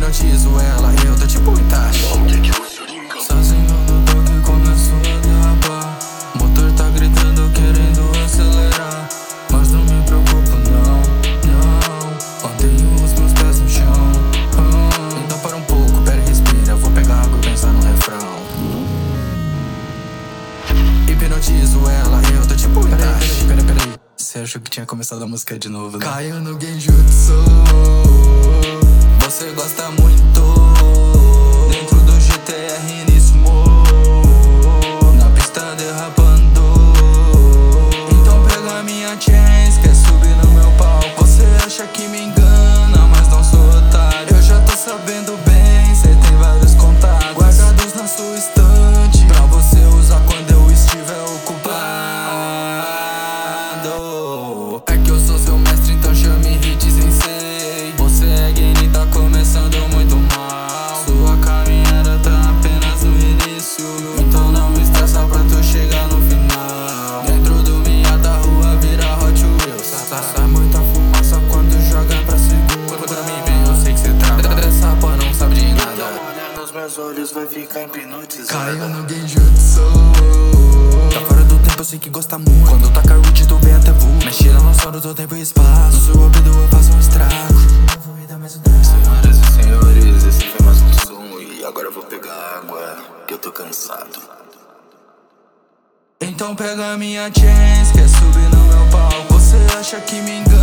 Hipnotizo ela, eu tô tipo Itachi. Sozinho no toque começou a derrapar. Motor tá gritando, querendo acelerar. Mas não me preocupo não, não. Mantenho os meus pés no chão. Então para um pouco, pera e respira. Vou pegar água e pensar no refrão. Hipnotizo ela, eu tô tipo Itachi. Peraí, você achou que tinha começado a música de novo, né? Caiu no genjutsu. Você gosta muito. Dentro do GTR Nismo, na pista derrapando. Então pega minha chance, quer subir no meu palco. Você acha que me engana, mas não sou otário. Eu já tô sabendo bem, cê tem vários contatos guardados na sua estante, pra você usar quando eu estiver ocupado. É que eu sou seu mestre, então chame Hit Sensei. Você é game e tá começando muito mal. Sua caminhada tá apenas no início, então não me estressa pra tu chegar no final. Dentro do minha da rua vira Hot Wheels. Sai muita fumaça quando joga pra segura. Quando me vê eu sei que cê trava. Essa porra não sabe de nada. Nos meus olhos vai ficar hipnotizado. Caiu no genjutsu. Tá fora do tempo, eu sei que gosta muito. Quando taca root, tu vem até voo. Mexe na noção do tempo e espaço. No seu ouvido eu faço um estrago. Senhoras e senhores, esse foi mais um som. E agora eu vou pegar água, que eu tô cansado. Então pega minha chance, quer subir no meu palco. Você acha que me engana,